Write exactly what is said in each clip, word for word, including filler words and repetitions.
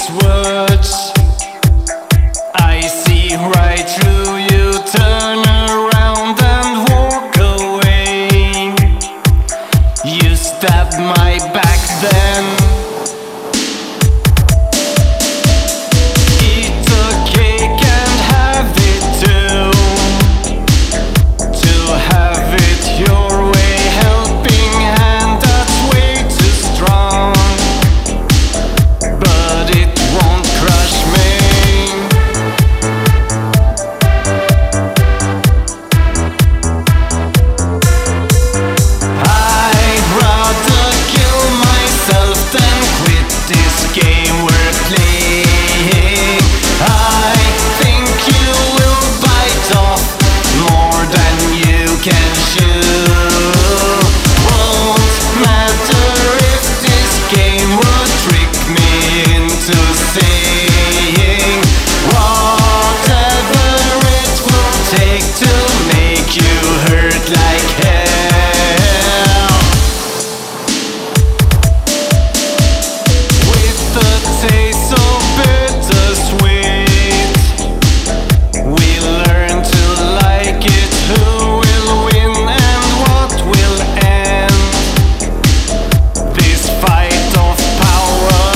these words. I see right through you, turn around and walk away. You stabbed my back then. Eat a cake and have it too. To have it your way, helping hand, that's way too strong. But it won't crush me. I'd rather kill myself than quit this game we're playing. I think you will bite off more than you can chew. Won't matter if this game will trick me into saying whatever it will take to make you hurt like hell. With the taste so bittersweet, we learn to like it. Who will win and what will end this fight of power?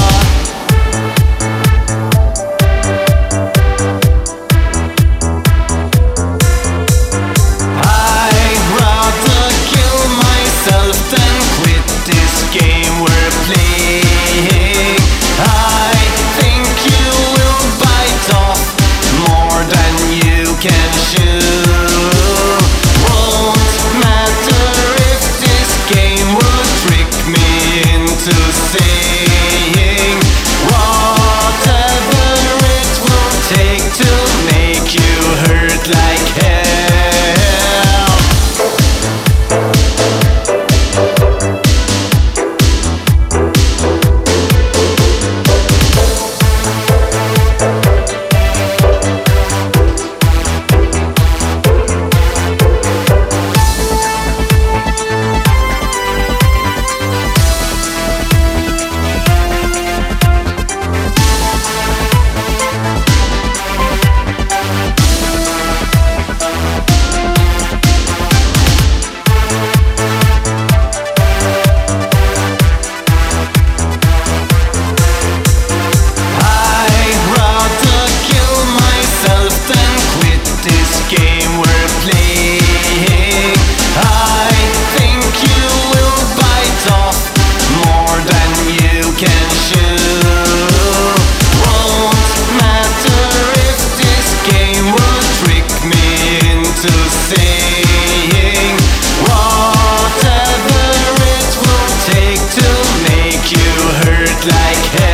I'd rather kill myself than quit this game we're playing. I think you will bite off more than you can chew. Won't matter if this game will trick me into saying whatever it will take to make you hurt like hell. I'd rather kill myself than quit this game we're playing. I think you will bite off more than you can chew. Won't matter if this game will trick me into saying whatever it will take to make you hurt like hell.